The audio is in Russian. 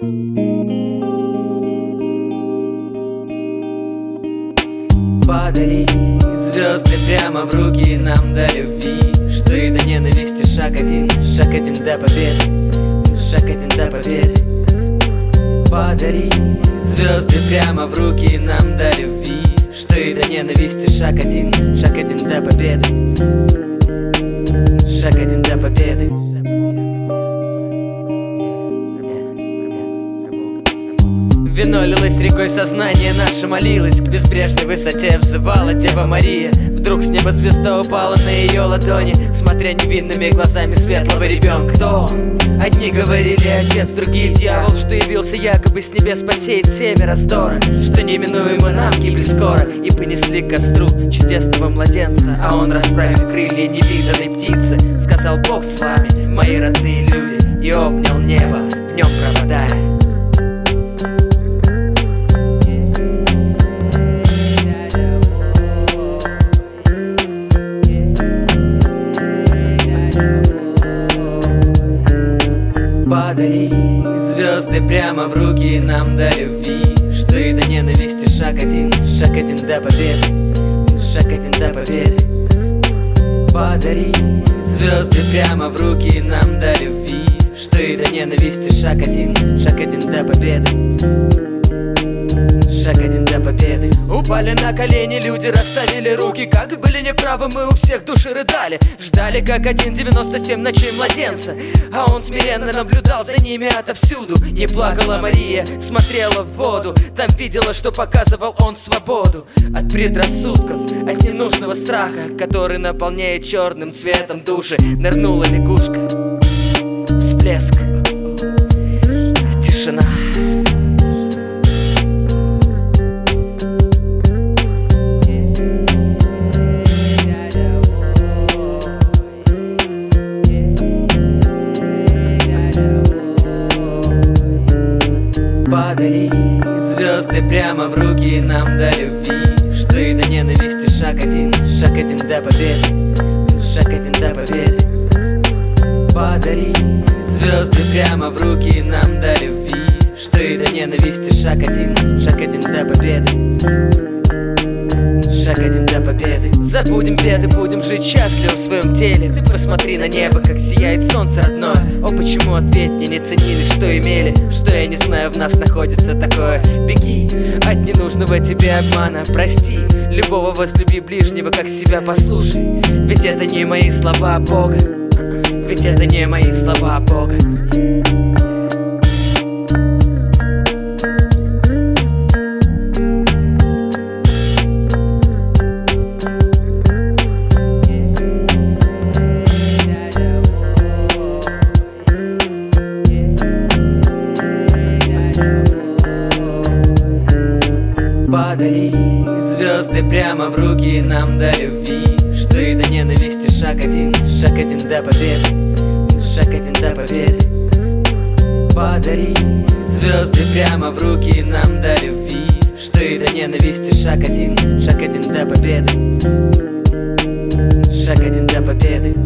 Падали звезды прямо в руки нам до любви, что и до ненависти шаг один до победы, шаг один до победы. Падали звезды прямо в руки нам до любви, что и до ненависти шаг один до победы, шаг один до победы. Вино лилось рекой, сознание наше молилось, к безбрежной высоте взывала Дева Мария. Вдруг с неба звезда упала на ее ладони, смотря невинными глазами светлого ребенка. Кто он? Одни говорили отец, другие дьявол, что явился якобы с небес посеять семя раздора, что неминуемо нам гибель скоро. И понесли к костру чудесного младенца, а он, расправив крылья невиданной птицы, сказал: Бог с вами, мои родные люди, и обнял небо, в нем проводая. Падали звезды прямо в руки нам до любви, что и до ненависти шаг один до победы, шаг один до победы. Падали звезды прямо в руки нам до любви, что и до ненависти шаг один до победы, шаг один до победы. Упали на колени люди, расставили руки, как были неправы, мы у всех души рыдали. Ждали как 97 ночей младенца, а он смиренно наблюдал за ними отовсюду. Не плакала Мария, смотрела в воду, там видела, что показывал он свободу от предрассудков, от ненужного страха, который наполняет черным цветом души. Нырнула лягушка, всплеск, тишина. Падали звезды прямо в руки нам до любви, что и до ненависти шаг один до победы, шаг один до победы. Падали звезды прямо в руки нам до любви, что и до ненависти шаг один до победы, шаг один до победы. Забудем беды, будем жить счастливо в своем теле. Ты посмотри на небо, как сияет солнце родное. О, почему, ответь мне, не ценили, что имели, что я не знаю, в нас находится такое. Беги от ненужного тебе обмана, прости любого, возлюби ближнего, как себя послушай. Ведь это не мои слова Бога, ведь это не мои слова Бога. Падали звезды прямо в руки нам до любви, что и до ненависти шаг один до победы, шаг один до победы. Падали звезды прямо в руки нам до любви, что и до ненависти шаг один до победы, шаг один до победы.